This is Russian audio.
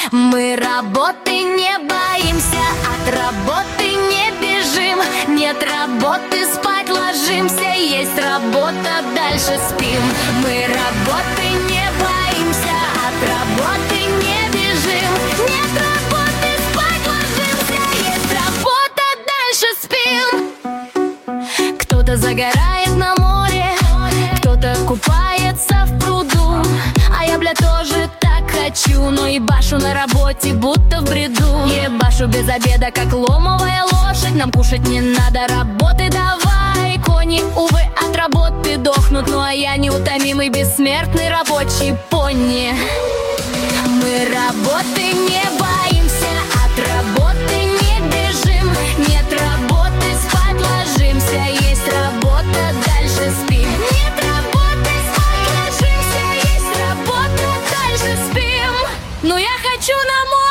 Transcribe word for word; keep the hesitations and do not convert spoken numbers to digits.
Мы работы не боимся, от работы не бежим. Нет работы, спать ложимся, есть работа, дальше спим. Мы работы не боимся, от работы не бежим. Нет работы, спать ложимся, есть работа, дальше спим. Кто-то загорает на море, кто-то купается в пруду, а я, бля, тоже так хочу, но ебашу на работе, будто в бреду. Ебашу без обеда, как ломовая лошадь. Нам кушать не надо, работы давай. Кони, увы, от работы дохнут, ну а я неутомимый, бессмертный рабочий пони. Мы работы не боимся, от работы не бежим. Нет работы, спать ложимся, есть работа, дальше спим. Нет работы, спать ложимся, есть работа, дальше спим. Ну я хочу на море.